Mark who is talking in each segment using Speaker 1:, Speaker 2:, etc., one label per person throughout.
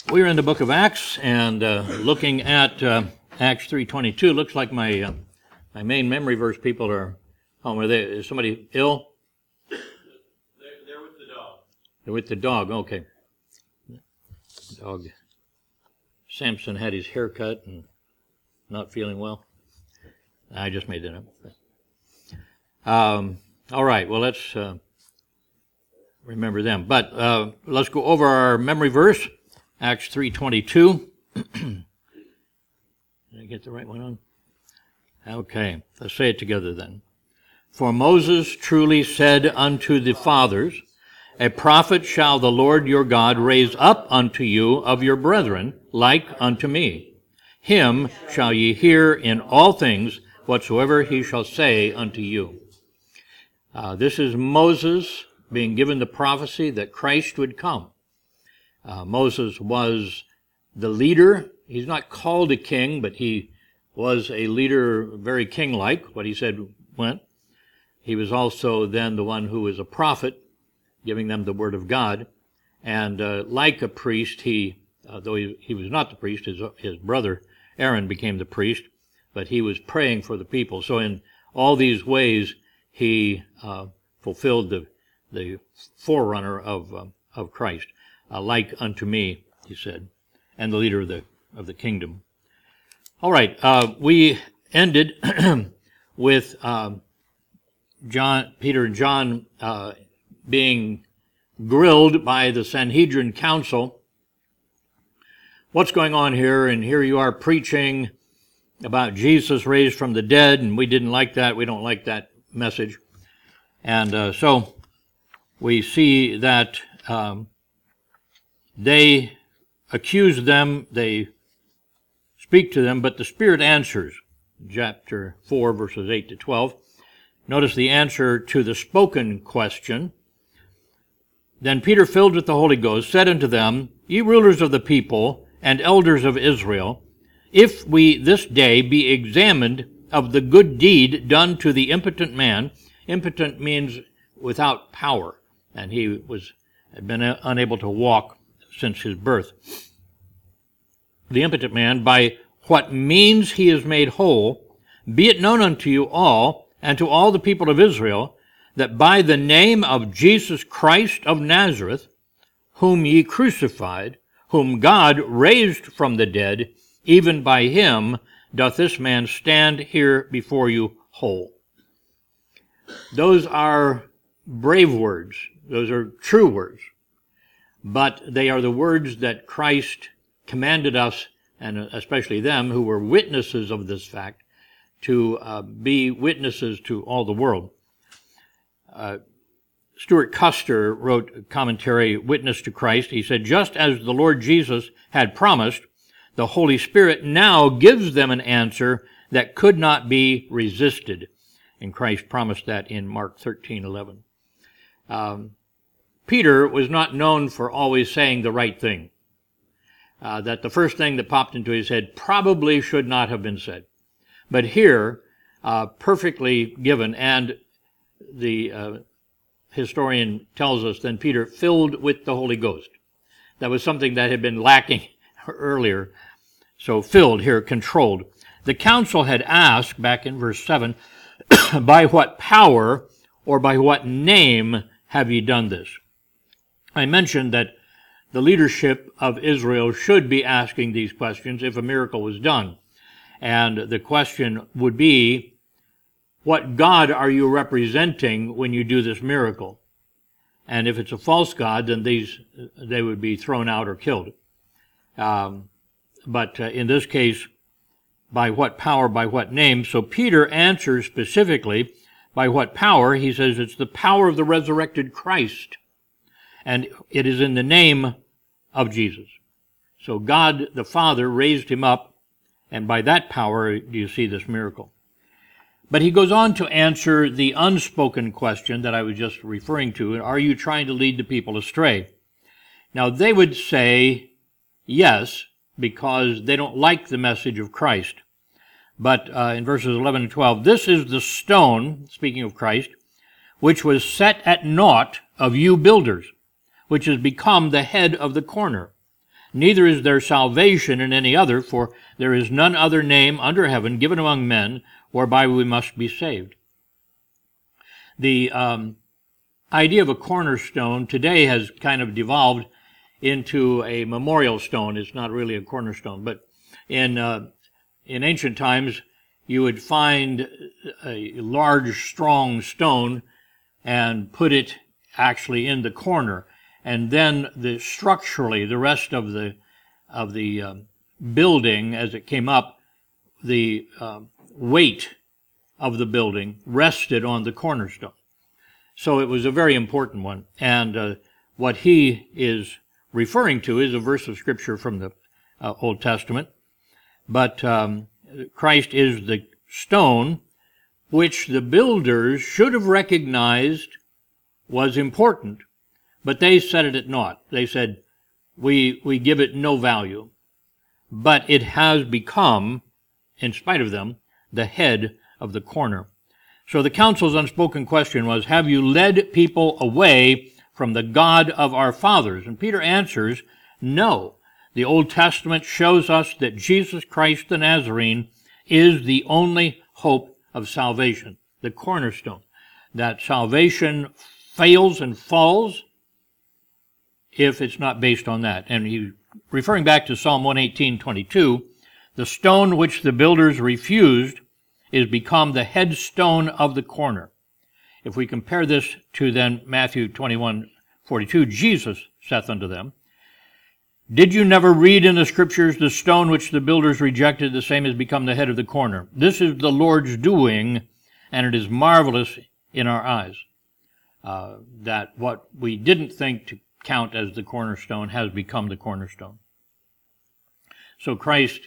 Speaker 1: We're in the book of Acts and looking at Acts 3:22. Looks like my main memory verse people are home. Is somebody ill?
Speaker 2: They're with the dog.
Speaker 1: They're with the dog. Okay. Dog. Samson had his hair cut and not feeling well. I just made that up. All right. Well, let's remember them. But let's go over our memory verse. Acts 3:22. Did I get the right one on? Okay, let's say it together then. For Moses truly said unto the fathers, a prophet shall the Lord your God raise up unto you of your brethren, like unto me. Him shall ye hear in all things whatsoever he shall say unto you. This is Moses being given the prophecy that Christ would come. Moses was the leader. He's not called a king, but he was a leader, very king-like. What he said went. He was also then the one who was a prophet, giving them the word of God. And like a priest, though he was not the priest, his brother Aaron became the priest, but he was praying for the people. So in all these ways, he fulfilled the forerunner of Christ. Like unto me, he said, and the leader of the kingdom. All right, we ended with Peter and John being grilled by the Sanhedrin council. What's going on here? And here you are preaching about Jesus raised from the dead, and we didn't like that. We don't like that message. And so we see that they accuse them, they speak to them, but the Spirit answers. Chapter 4, verses 8 to 12. Notice the answer to the spoken question. Then Peter, filled with the Holy Ghost, said unto them, Ye rulers of the people and elders of Israel, if we this day be examined of the good deed done to the impotent man, impotent means without power, and he had been unable to walk since his birth. The impotent man, by what means he is made whole, be it known unto you all, and to all the people of Israel, that by the name of Jesus Christ of Nazareth, whom ye crucified, whom God raised from the dead, even by him doth this man stand here before you whole. Those are brave words. Those are true words. But they are the words that Christ commanded us, and especially them who were witnesses of this fact, to be witnesses to all the world. Stuart Custer wrote a commentary, Witness to Christ. He said, just as the Lord Jesus had promised, the Holy Spirit now gives them an answer that could not be resisted. And Christ promised that in Mark 13:11. Peter was not known for always saying the right thing. That the first thing that popped into his head probably should not have been said. But here, perfectly given, and the historian tells us, then Peter filled with the Holy Ghost. That was something that had been lacking earlier. So filled here, controlled. The council had asked, back in verse 7, by what power or by what name have ye done this? I mentioned that the leadership of Israel should be asking these questions if a miracle was done. And the question would be, what God are you representing when you do this miracle? And if it's a false God, then they would be thrown out or killed. But in this case, by what power, by what name? So Peter answers specifically, by what power? He says it's the power of the resurrected Christ. And it is in the name of Jesus. So God the Father raised him up, and by that power do you see this miracle. But he goes on to answer the unspoken question that I was just referring to, are you trying to lead the people astray? Now they would say yes, because they don't like the message of Christ. But in verses 11 and 12, this is the stone, speaking of Christ, which was set at naught of you builders, which has become the head of the corner. neither is there salvation in any other, for there is none other name under heaven given among men whereby we must be saved. The idea of a cornerstone today has kind of devolved into a memorial stone. It's not really a cornerstone, but in ancient times, you would find a large, strong stone and put it actually in the corner, and then structurally, the rest of the building as it came up, the weight of the building rested on the cornerstone. So it was a very important one. And what he is referring to is a verse of Scripture from the Old Testament. But Christ is the stone which the builders should have recognized was important, but they said it at naught. They said, we give it no value. But it has become, in spite of them, the head of the corner. So the council's unspoken question was, have you led people away from the God of our fathers? And Peter answers, no. The Old Testament shows us that Jesus Christ the Nazarene is the only hope of salvation, the cornerstone. That salvation fails and falls if it's not based on that. And he, referring back to Psalm 118:22, the stone which the builders refused is become the headstone of the corner. If we compare this to then Matthew 21:42, Jesus saith unto them, did you never read in the Scriptures, the stone which the builders rejected, the same has become the head of the corner? This is the Lord's doing, and it is marvelous in our eyes. That what we didn't think to count as the cornerstone has become the cornerstone. So Christ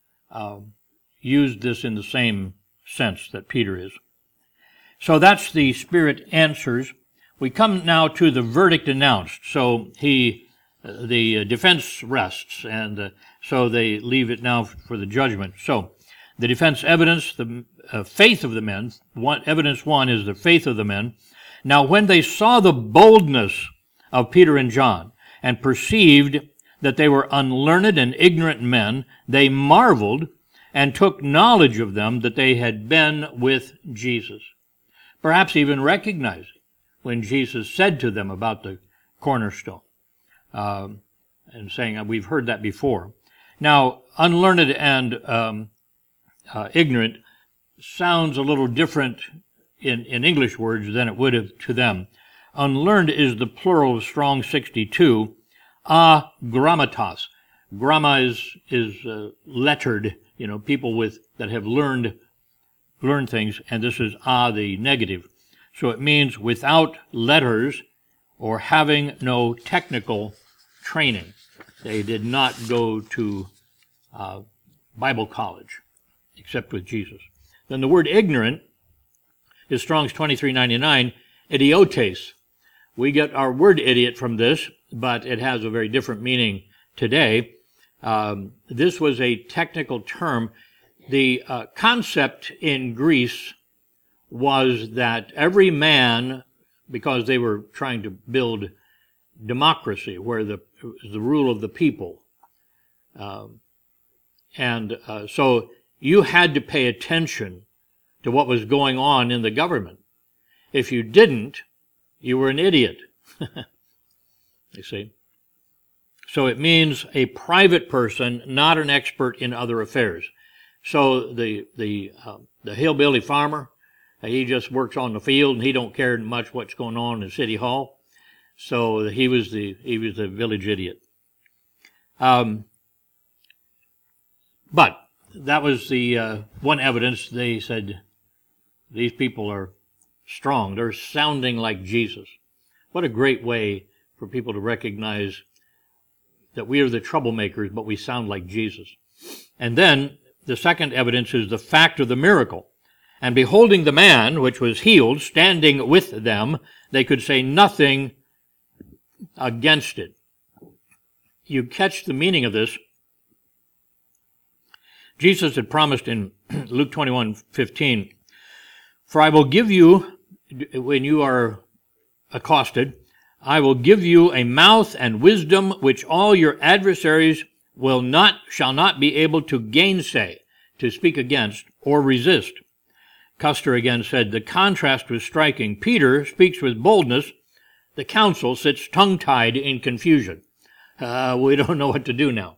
Speaker 1: used this in the same sense that Peter is. So that's the Spirit answers. We come now to the verdict announced. So the defense rests, and so they leave it now for the judgment. So the defense evidence, the faith of the men. Evidence one is the faith of the men. Now when they saw the boldness of Peter and John and perceived that they were unlearned and ignorant men, they marveled and took knowledge of them that they had been with Jesus. Perhaps even recognizing when Jesus said to them about the cornerstone. And saying, we've heard that before. Now, unlearned and ignorant sounds a little different in English words than it would have to them. Unlearned is the plural of Strong 62, agrammatos. Gramma is lettered, people that have learned things, and this is the negative. So it means without letters or having no technical training. They did not go to Bible college, except with Jesus. Then the word ignorant is Strong's 2399, idiotes. We get our word idiot from this, but it has a very different meaning today. This was a technical term. The concept in Greece was that every man, because they were trying to build democracy, where the rule of the people. So you had to pay attention to what was going on in the government. If you didn't, you were an idiot. You see? So it means a private person, not an expert in other affairs. So the hillbilly farmer, he just works on the field and he don't care much what's going on in City Hall. So he was the village idiot. But that was the one evidence. They said, these people are strong. They're sounding like Jesus. What a great way for people to recognize that we are the troublemakers, but we sound like Jesus. And then the second evidence is the fact of the miracle. And beholding the man which was healed, standing with them, they could say nothing against it. You catch the meaning of this. Jesus had promised in Luke 21:15, for I will give you, when you are accosted, I will give you a mouth and wisdom which all your adversaries shall not be able to gainsay, to speak against, or resist. Custer again said, the contrast was striking. Peter speaks with boldness. The council sits tongue-tied in confusion. We don't know what to do now.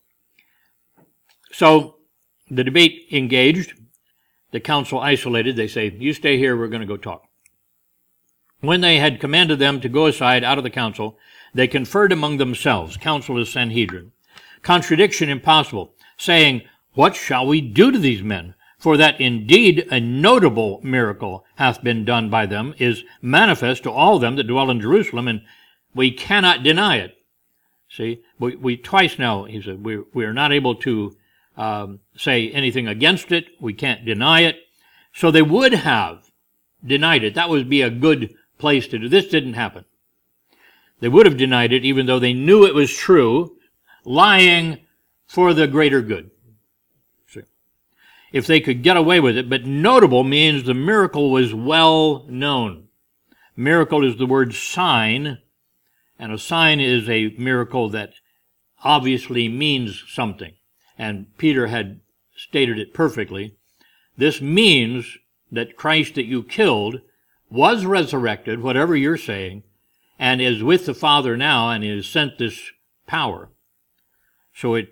Speaker 1: So the debate engaged. The council isolated. They say, you stay here, we're going to go talk. When they had commanded them to go aside out of the council, they conferred among themselves. Council is Sanhedrin. Contradiction impossible, saying, what shall we do to these men? For that indeed a notable miracle hath been done by them, is manifest to all them that dwell in Jerusalem, and we cannot deny it. See, we twice now, he said, we are not able to say anything against it. We can't deny it. So they would have denied it. That would be a good place to do. This didn't happen. They would have denied it even though they knew it was true, lying for the greater good. See? If they could get away with it, but notable means the miracle was well known. Miracle is the word sign, and a sign is a miracle that obviously means something. And Peter had stated it perfectly. This means that Christ that you killed was resurrected, whatever you're saying, and is with the Father now and has sent this power. So it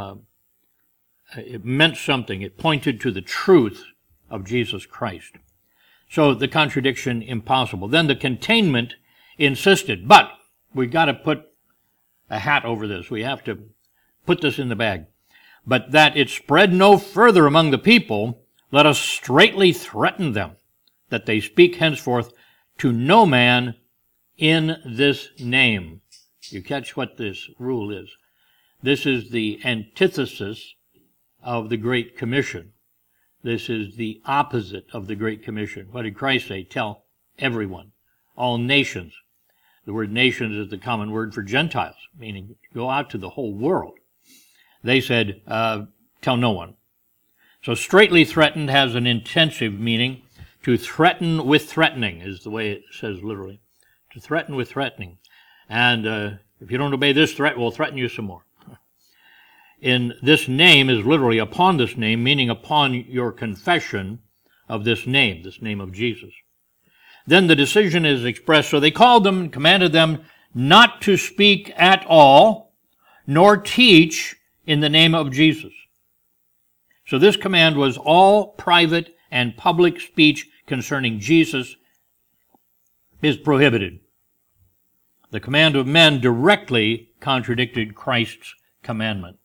Speaker 1: meant something. It pointed to the truth of Jesus Christ. So the contradiction impossible. Then the containment insisted, but we've got to put a hat over this. We have to put this in the bag. But that it spread no further among the people, let us straitly threaten them, that they speak henceforth to no man in this name. You catch what this rule is. This is the antithesis of the Great Commission. This is the opposite of the Great Commission. What did Christ say? Tell everyone, all nations. The word nations is the common word for Gentiles, meaning go out to the whole world. They said, tell no one. So straitly threatened has an intensive meaning. To threaten with threatening is the way it says literally. To threaten with threatening. And if you don't obey this threat, we'll threaten you some more. In this name is literally upon this name, meaning upon your confession of this name of Jesus. Then the decision is expressed. So they called them and commanded them not to speak at all, nor teach in the name of Jesus. So this command was all private and public speech concerning Jesus is prohibited. The command of men directly contradicted Christ's commandment.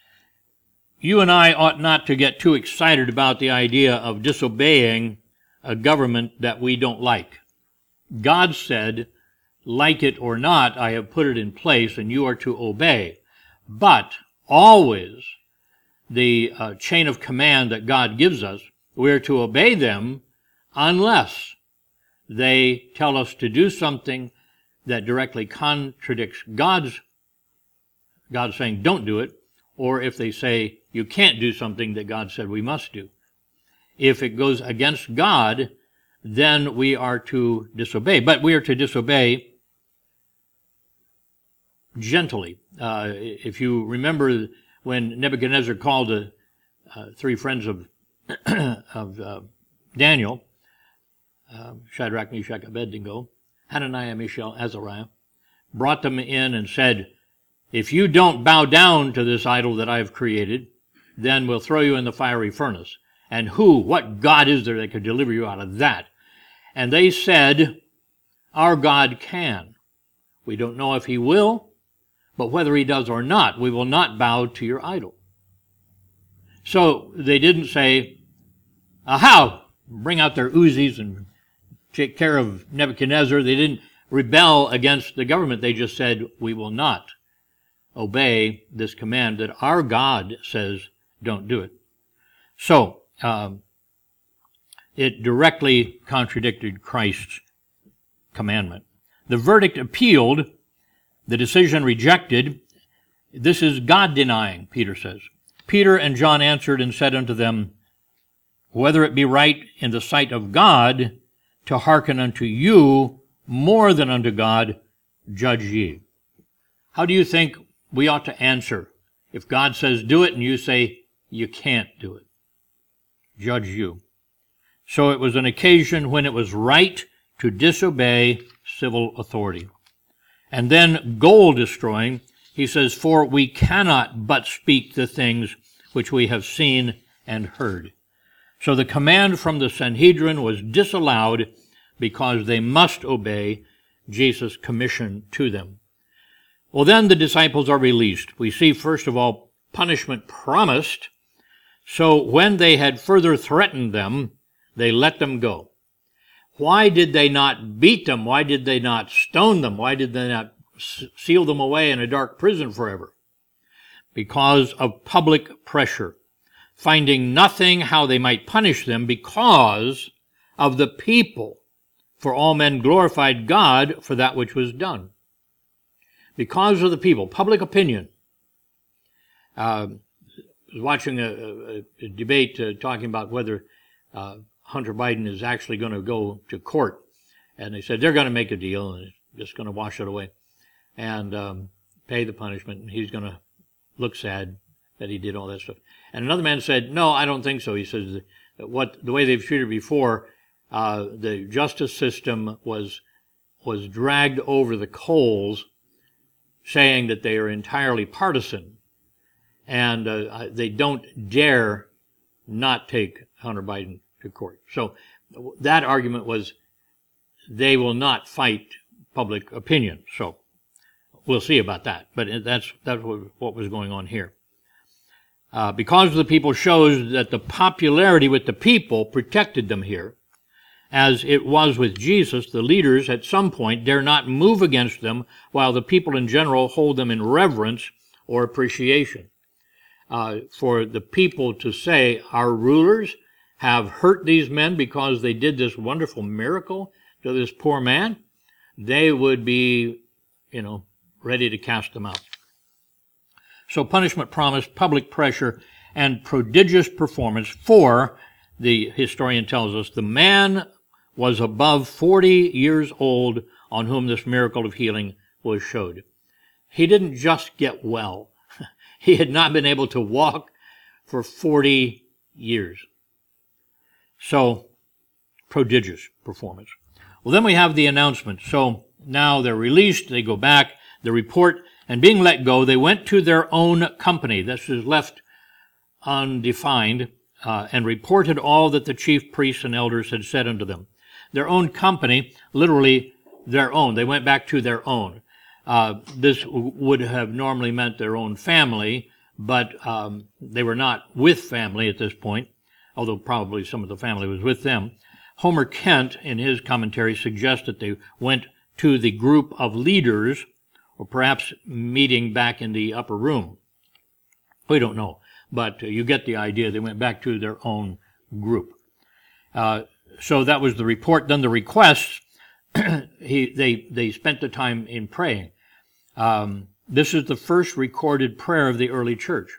Speaker 1: You and I ought not to get too excited about the idea of disobeying a government that we don't like. God said, like it or not, I have put it in place and you are to obey. But always the chain of command that God gives us, we're to obey them unless they tell us to do something that directly contradicts God's saying don't do it, or if they say you can't do something that God said we must do. If it goes against God, then we are to disobey. But we are to disobey gently. If you remember when Nebuchadnezzar called the three friends of Daniel, Shadrach, Meshach, Abednego, Hananiah, Mishael, Azariah, brought them in and said, if you don't bow down to this idol that I've created, then we'll throw you in the fiery furnace. And what God is there that could deliver you out of that? And they said, our God can. We don't know if he will, but whether he does or not, we will not bow to your idol. So they didn't say, aha, bring out their Uzis and take care of Nebuchadnezzar. They didn't rebel against the government. They just said, we will not obey this command that our God says don't do it. So, it directly contradicted Christ's commandment. The verdict appealed, the decision rejected. This is God denying, Peter says. Peter and John answered and said unto them, whether it be right in the sight of God to hearken unto you more than unto God, judge ye. How do you think we ought to answer if God says do it and you say you can't do it? Judge you. So it was an occasion when it was right to disobey civil authority. And then goal destroying, he says, for we cannot but speak the things which we have seen and heard. So the command from the Sanhedrin was disallowed because they must obey Jesus' commission to them. Well, then the disciples are released. We see, first of all, punishment promised. So when they had further threatened them, they let them go. Why did they not beat them? Why did they not stone them? Why did they not seal them away in a dark prison forever? Because of public pressure, finding nothing how they might punish them because of the people. For all men glorified God for that which was done. Because of the people, public opinion. I was watching a debate talking about whether Hunter Biden is actually going to go to court. And they said they're going to make a deal and just going to wash it away and pay the punishment. And he's going to look sad that he did all that stuff. And another man said, no, I don't think so. He says the way they've treated before, the justice system was dragged over the coals, saying that they are entirely partisan, and they don't dare not take Hunter Biden to court. So that argument was they will not fight public opinion. So we'll see about that. But that's what was going on here. Because the people shows that the popularity with the people protected them here. As it was with Jesus, the leaders at some point dare not move against them, while the people in general hold them in reverence or appreciation. For the people to say, our rulers have hurt these men because they did this wonderful miracle to this poor man, they would be, ready to cast them out. So punishment promised, public pressure, and prodigious performance. For, the historian tells us, the man was above 40 years old on whom this miracle of healing was showed. He didn't just get well. He had not been able to walk for 40 years. So, prodigious performance. Well, then we have the announcement. So now they're released, they go back, the report, and being let go, they went to their own company. This is left undefined, and reported all that the chief priests and elders had said unto them. Their own company, literally their own. They went back to their own. This would have normally meant their own family, but they were not with family at this point, although probably some of the family was with them. Homer Kent, in his commentary, suggests that they went to the group of leaders, or perhaps meeting back in the upper room. We don't know, but you get the idea. They went back to their own group. So that was the report. Then the requests, they spent the time in praying. This is the first recorded prayer of the early church.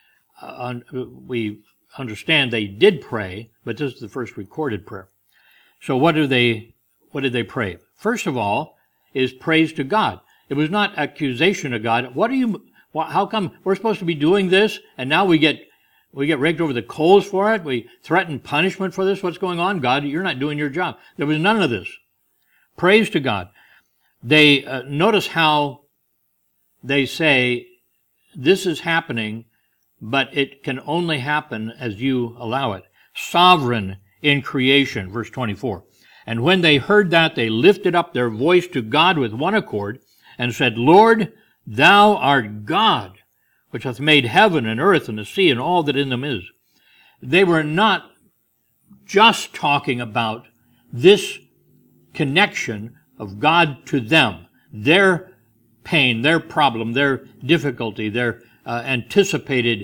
Speaker 1: We understand they did pray, but this is the first recorded prayer. So what did they pray? First of all, is praise to God. It was not accusation of God. How come we're supposed to be doing this and now we get raked over the coals for it? We threaten punishment for this? What's going on, God? You're not doing your job. There was none of this. Praise to God. They notice how they say, this is happening, but it can only happen as you allow it. Sovereign in creation, verse 24. And when they heard that, they lifted up their voice to God with one accord and said, Lord, thou art God, which hath made heaven and earth and the sea and all that in them is. They were not just talking about this connection of God to them, their pain, their problem, their difficulty, their anticipated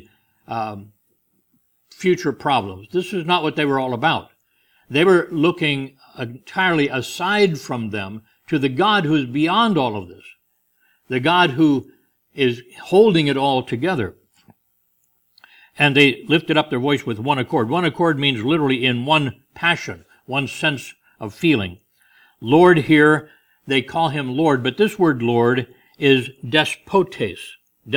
Speaker 1: future problems. This is not what they were all about. They were looking entirely aside from them to the God who is beyond all of this, the God who is holding it all together. And they lifted up their voice with one accord. One accord means literally in one passion, one sense of feeling. Lord, hear, they call him Lord, but this word Lord is despotes,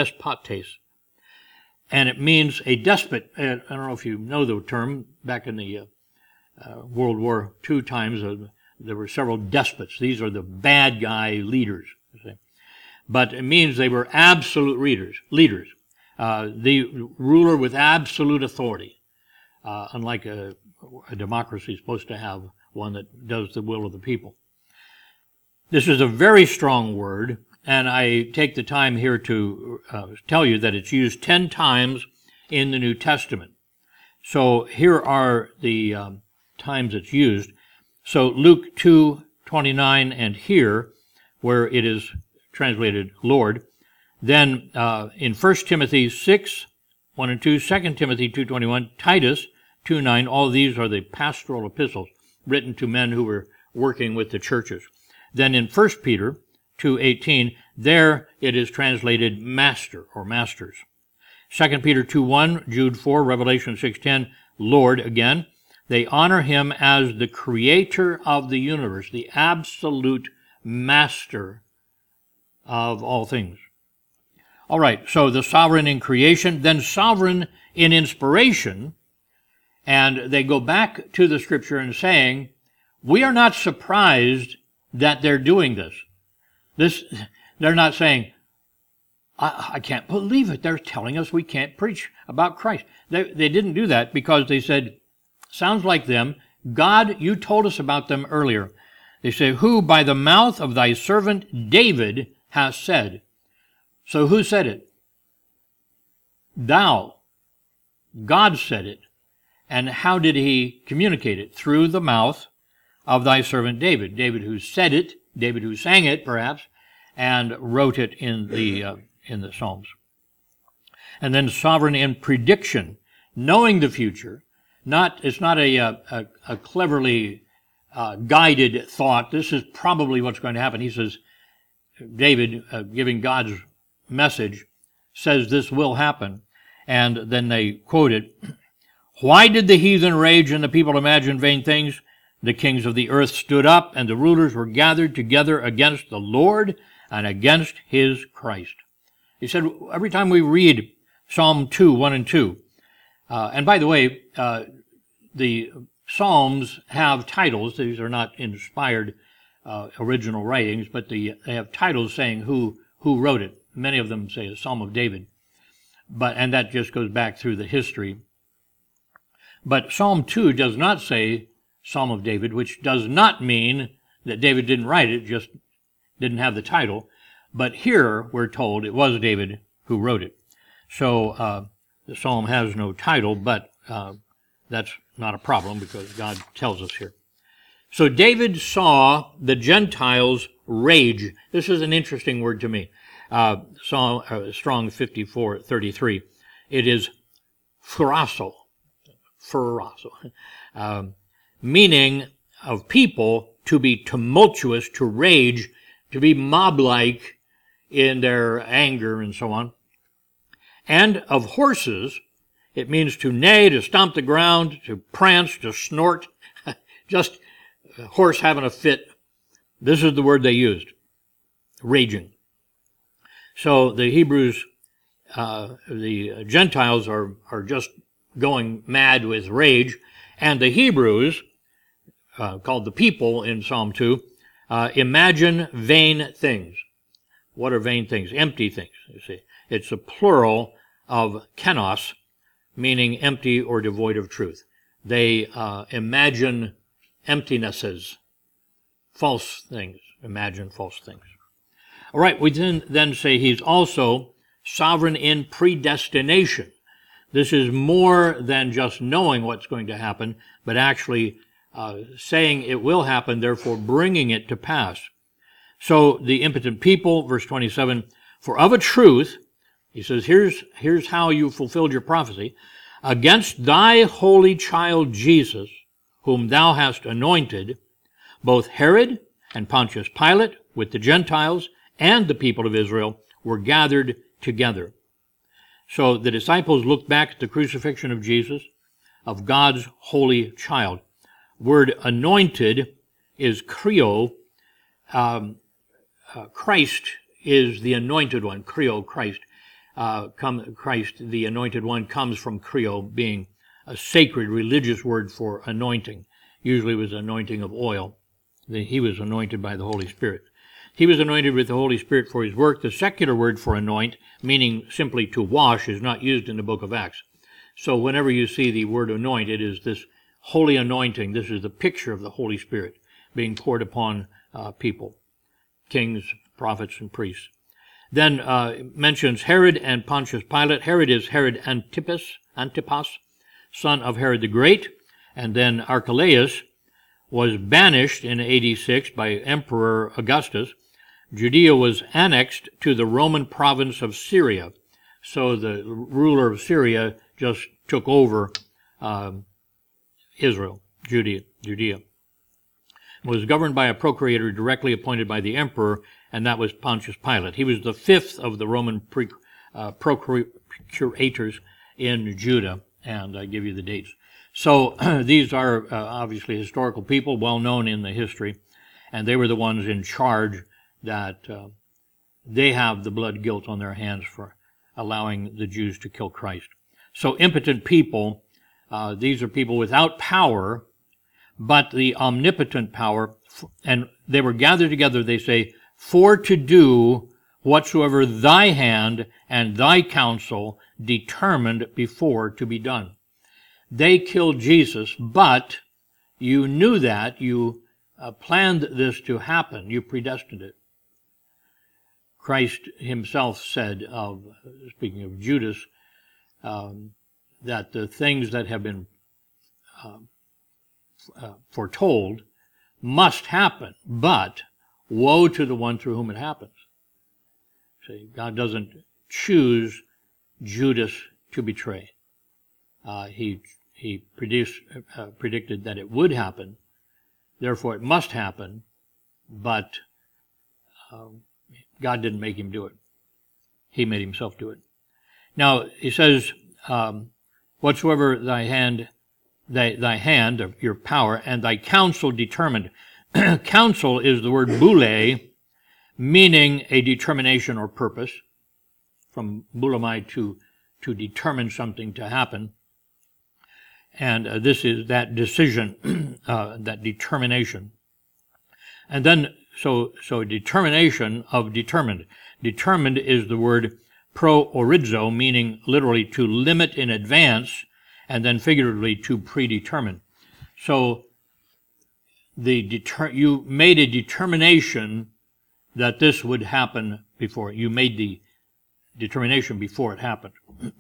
Speaker 1: and it means a despot. I don't know if you know the term. Back in the World War II times, there were several despots. These are the bad guy leaders. But it means they were absolute leaders. The ruler with absolute authority, unlike a democracy is supposed to have one that does the will of the people. This is a very strong word, and I take the time here to tell you that it's used 10 times in the New Testament. So here are the times it's used. So Luke 2:29, and here, where it is translated Lord. Then in 1 Timothy 6:1 and 2, 2 Timothy 2:21, Titus 2:9, all of these are the pastoral epistles written to men who were working with the churches. Then in 1 Peter 2:18, there it is translated master or masters. 2 Peter 2:1, Jude 4, Revelation 6:10, Lord again. They honor him as the creator of the universe, the absolute master of all things. All right, so the sovereign in creation, then sovereign in inspiration, and they go back to the scripture and saying, we are not surprised that they're doing this. They're not saying, I can't believe it. They're telling us we can't preach about Christ. They didn't do that because they said, sounds like them. God, you told us about them earlier. They say, who by the mouth of thy servant David has said. So who said it? Thou. God said it. And how did he communicate it? Through the mouth of thy servant David. David who said it, David who sang it, perhaps, and wrote it in the Psalms. And then sovereign in prediction, knowing the future. It's not a cleverly guided thought. This is probably what's going to happen. He says, David, giving God's message, says this will happen. And then they quote it. Why did the heathen rage and the people imagine vain things? The kings of the earth stood up, and the rulers were gathered together against the Lord and against his Christ. He said, every time we read Psalm 2:1 and 2, and by the way, the Psalms have titles. These are not inspired original writings, but they have titles saying who wrote it. Many of them say a Psalm of David, and that just goes back through the history. But Psalm 2 does not say Psalm of David, which does not mean that David didn't write it, just didn't have the title. But here we're told it was David who wrote it. So the psalm has no title, but that's not a problem because God tells us here. So David saw the Gentiles rage. This is an interesting word to me. Strong 54:33. It is furasso, meaning of people to be tumultuous, to rage, to be mob-like in their anger and so on. And of horses, it means to neigh, to stomp the ground, to prance, to snort, just a horse having a fit. This is the word they used, raging. So the Hebrews, the Gentiles are just going mad with rage, and the Hebrews, called the people in Psalm 2, imagine vain things. What are vain things? Empty things, you see. It's a plural of kenos, meaning empty or devoid of truth. They imagine emptinesses, false things, imagine false things. All right, we then say he's also sovereign in predestination. This is more than just knowing what's going to happen, but actually saying it will happen, therefore bringing it to pass. So the impotent people, verse 27, for of a truth, he says, here's how you fulfilled your prophecy, against thy holy child Jesus, whom thou hast anointed, both Herod and Pontius Pilate with the Gentiles and the people of Israel were gathered together. So the disciples looked back at the crucifixion of Jesus, of God's holy child. Word anointed is krio. Christ is the anointed one, Kreo, Christ. Christ, the anointed one, comes from Kreo, being a sacred religious word for anointing. Usually it was anointing of oil. He was anointed by the Holy Spirit. He was anointed with the Holy Spirit for his work. The secular word for anoint, meaning simply to wash, is not used in the book of Acts. So whenever you see the word anoint, it is this holy anointing. This is the picture of the Holy Spirit being poured upon people, kings, prophets, and priests. Then mentions Herod and Pontius Pilate. Herod is Herod Antipas, son of Herod the Great. And then Archelaus was banished in AD 6 by Emperor Augustus. Judea was annexed to the Roman province of Syria. So the ruler of Syria just took over Israel, Judea. It was governed by a procurator directly appointed by the emperor, and that was Pontius Pilate. He was the fifth of the Roman procurators in Judah, and I give you the dates. So these are obviously historical people, well known in the history, and they were the ones in charge that they have the blood guilt on their hands for allowing the Jews to kill Christ. So impotent people, these are people without power, but the omnipotent power, and they were gathered together, they say, for to do whatsoever thy hand and thy counsel determined before to be done. They killed Jesus, but you knew that, you planned this to happen, you predestined it. Christ himself said, speaking of Judas, that the things that have been foretold must happen, but woe to the one through whom it happens. See, God doesn't choose Judas to betray. He predicted that it would happen, therefore it must happen, but God didn't make him do it. He made himself do it. Now, he says, whatsoever thy hand, your power, and thy counsel determined. Counsel is the word boule, meaning a determination or purpose, from boulamai, to determine something to happen. And this is that decision, that determination. And then, so determination of determined. Determined is the word pro-orizo, meaning literally to limit in advance, and then figuratively to predetermine. So you made a determination that this would happen before. You made the determination before it happened.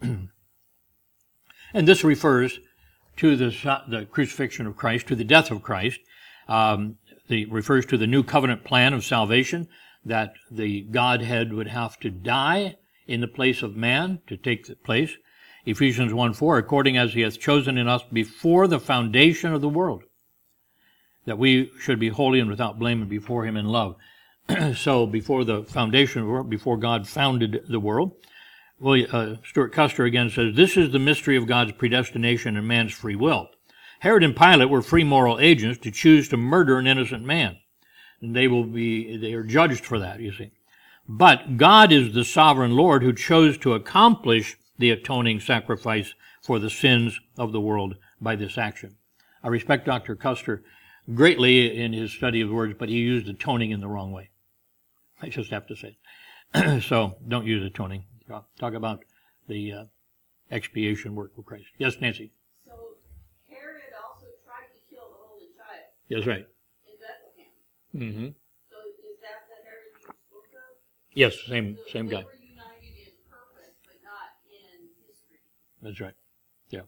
Speaker 1: And this refers to the crucifixion of Christ, to the death of Christ. Refers to the new covenant plan of salvation, that the Godhead would have to die in the place of man to take the place. Ephesians 1:4, according as he hath chosen in us before the foundation of the world, that we should be holy and without blame before him in love. So before the foundation of the world, before God founded the world, Stuart Custer again says, this is the mystery of God's predestination and man's free will. Herod and Pilate were free moral agents to choose to murder an innocent man. And they are judged for that, you see. But God is the sovereign Lord who chose to accomplish the atoning sacrifice for the sins of the world by this action. I respect Dr. Custer greatly in his study of the words, but he used atoning in the wrong way. I just have to say. So don't use atoning. Talk about the expiation work of Christ. Yes, Nancy?
Speaker 3: So Herod also tried to kill the Holy Child.
Speaker 1: That's right.
Speaker 3: In Bethlehem.
Speaker 1: Mm-hmm.
Speaker 3: So is that the Herod you spoke of?
Speaker 1: Yes, same
Speaker 3: They
Speaker 1: guy.
Speaker 3: were united in purpose, but not in history.
Speaker 1: That's right. Yeah.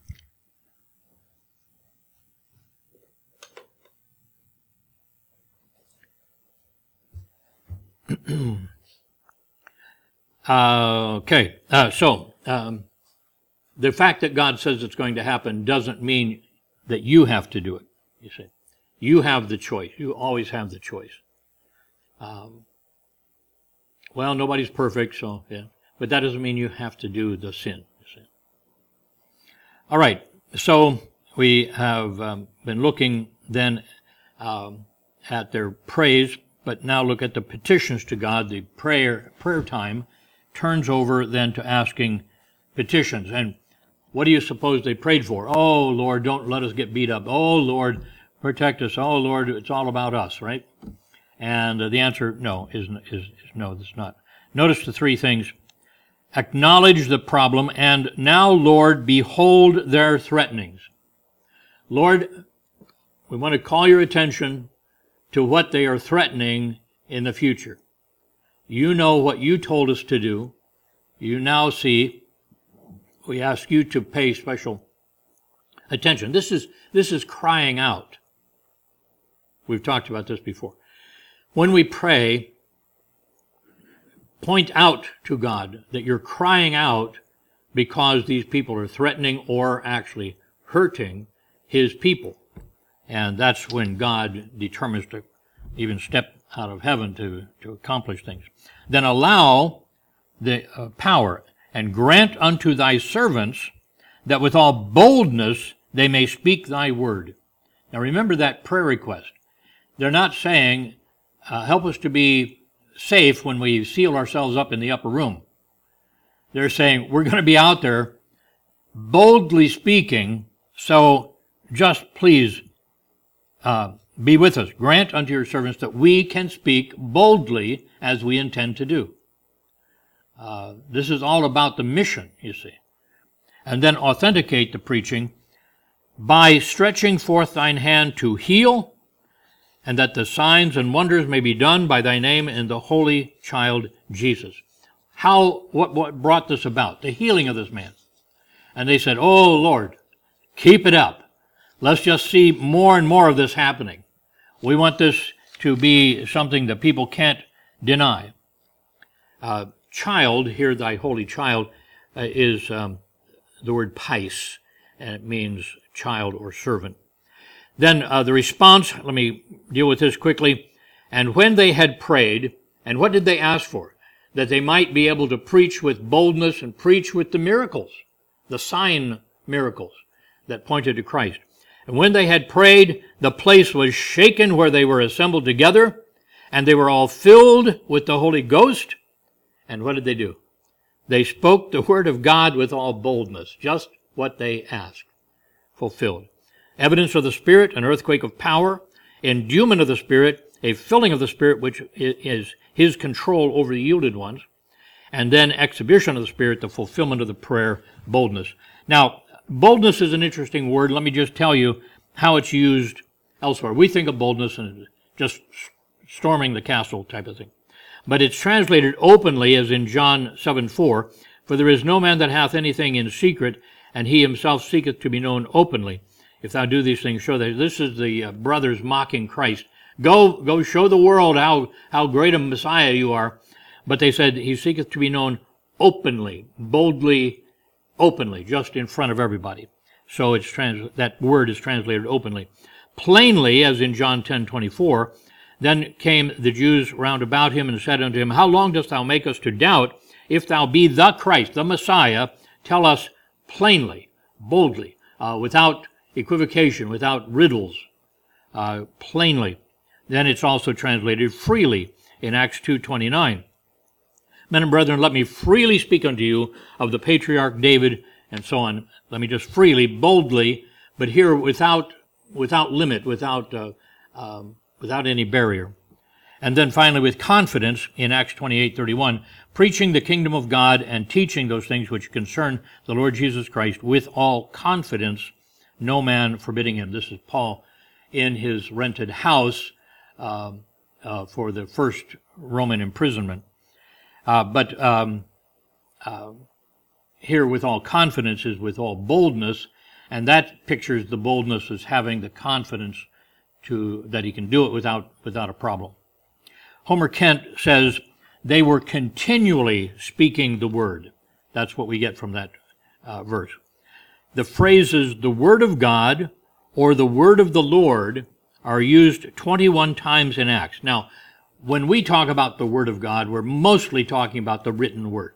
Speaker 1: Okay. The fact that God says it's going to happen doesn't mean that you have to do it, you see. You have the choice. You always have the choice. Well, nobody's perfect, so, yeah. But that doesn't mean you have to do the sin, you see. All right. So we have been looking then at their praise, But now look at the petitions to God. The prayer time turns over then to asking petitions. And what do you suppose they prayed for? Oh, Lord, don't let us get beat up. Oh, Lord, protect us. Oh, Lord, it's all about us, right? And the answer, no, is no, it's not. Notice the three things. Acknowledge the problem, and now, Lord, behold their threatenings. Lord, we want to call your attention to what they are threatening in the future. You know what you told us to do. You now see. We ask you to pay special attention. This is crying out. We've talked about this before. When we pray, point out to God that you're crying out because these people are threatening or actually hurting his people. And that's when God determines to even step out of heaven to accomplish things. Then allow the power and grant unto thy servants that with all boldness they may speak thy word. Now remember that prayer request. They're not saying, help us to be safe when we seal ourselves up in the upper room. They're saying, we're going to be out there boldly speaking, so just please be with us. Grant unto your servants that we can speak boldly as we intend to do. This is all about the mission, you see. And then authenticate the preaching by stretching forth thine hand to heal, and that the signs and wonders may be done by thy name in the holy child Jesus. What brought this about? The healing of this man. And they said, oh, Lord, keep it up. Let's just see more and more of this happening. We want this to be something that people can't deny. Child, here thy holy child, is the word pais, and it means child or servant. Then the response, let me deal with this quickly. And when they had prayed, and what did they ask for? That they might be able to preach with boldness and preach with the miracles, the sign miracles that pointed to Christ. And when they had prayed, the place was shaken where they were assembled together, and they were all filled with the Holy Ghost. And what did they do? They spoke the word of God with all boldness, just what they asked, fulfilled. Evidence of the Spirit, an earthquake of power, endowment of the Spirit, a filling of the Spirit, which is his control over the yielded ones, and then exhibition of the Spirit, the fulfillment of the prayer, boldness. Now, boldness is an interesting word. Let me just tell you how it's used elsewhere. We think of boldness and just storming the castle type of thing. But it's translated openly, as in John 7:4, for there is no man that hath anything in secret, and he himself seeketh to be known openly. If thou do these things, show that. This is the brothers mocking Christ. Go show the world how great a Messiah you are. But they said he seeketh to be known openly, boldly, openly, just in front of everybody. So that word is translated openly. Plainly, as in John 10:24, then came the Jews round about him and said unto him, how long dost thou make us to doubt? If thou be the Christ, the Messiah, tell us plainly, boldly, without equivocation, without riddles, plainly. Then it's also translated freely in Acts 2:29. Men and brethren, let me freely speak unto you of the patriarch David, and so on. Let me just freely, boldly, but here without limit, without any barrier. And then finally with confidence in Acts 28:31, preaching the kingdom of God and teaching those things which concern the Lord Jesus Christ with all confidence, no man forbidding him. This is Paul in his rented house for the first Roman imprisonment. But here with all confidence is with all boldness, and that pictures the boldness as having the confidence that he can do it without a problem. Homer Kent says they were continually speaking the word. That's what we get from that verse. The phrases the word of God or the word of the Lord are used 21 times in Acts. Now, when we talk about the word of God, we're mostly talking about the written word.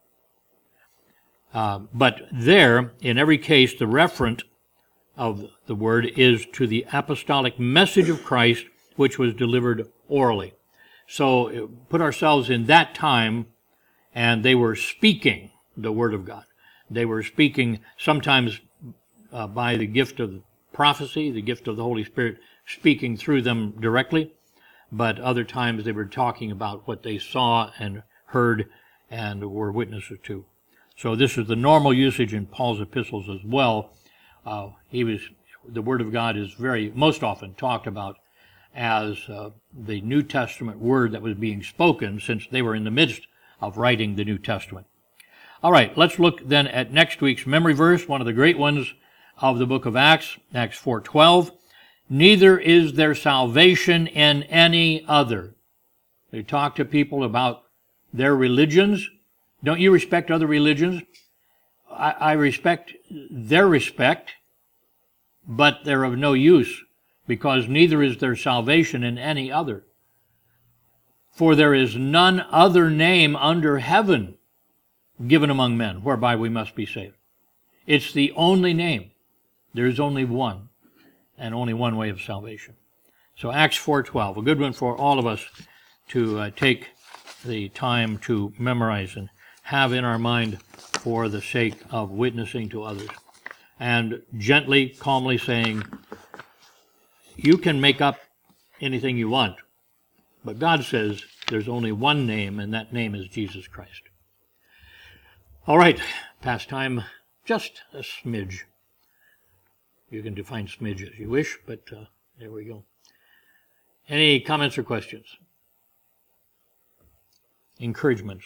Speaker 1: But there, in every case, the referent of the word is to the apostolic message of Christ, which was delivered orally. So put ourselves in that time, and they were speaking the Word of God. They were speaking sometimes by the gift of prophecy, the gift of the Holy Spirit speaking through them directly, but other times they were talking about what they saw and heard and were witnesses to. So this is the normal usage in Paul's epistles as well. The Word of God is most often talked about as the New Testament word that was being spoken, since they were in the midst of writing the New Testament. All right, let's look then at next week's memory verse, one of the great ones of the book of Acts, Acts 4:12. Neither is there salvation in any other. They talk to people about their religions. Don't you respect other religions? I respect their respect, but they're of no use, because neither is there salvation in any other. For there is none other name under heaven given among men whereby we must be saved. It's the only name. There is only one, and only one way of salvation. So Acts 4:12, a good one for all of us to take the time to memorize and have in our mind for the sake of witnessing to others. And gently, calmly saying, you can make up anything you want, but God says there's only one name, and that name is Jesus Christ. All right, past time, just a smidge. You can define smidge as you wish, but there we go. Any comments or questions? Encouragements?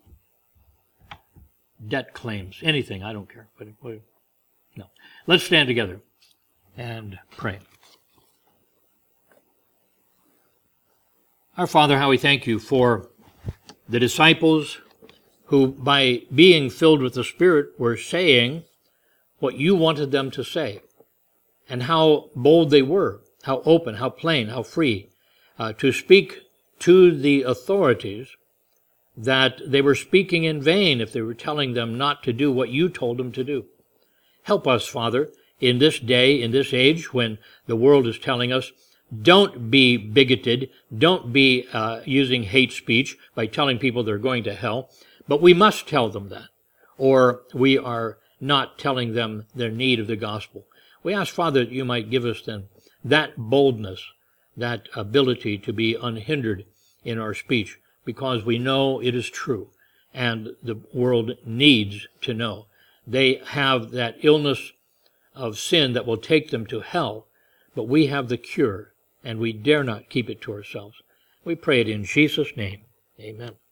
Speaker 1: Debt claims? Anything, I don't care. But no. Let's stand together and pray. Our Father, how we thank you for the disciples who, by being filled with the Spirit, were saying what you wanted them to say, and how bold they were, how open, how plain, how free, to speak to the authorities that they were speaking in vain if they were telling them not to do what you told them to do. Help us, Father, in this day, in this age, when the world is telling us, don't be bigoted, don't be using hate speech by telling people they're going to hell, but we must tell them that, or we are not telling them their need of the gospel. We ask, Father, that you might give us then that boldness, that ability to be unhindered in our speech, because we know it is true, and the world needs to know. They have that illness of sin that will take them to hell, but we have the cure, and we dare not keep it to ourselves. We pray it in Jesus' name. Amen.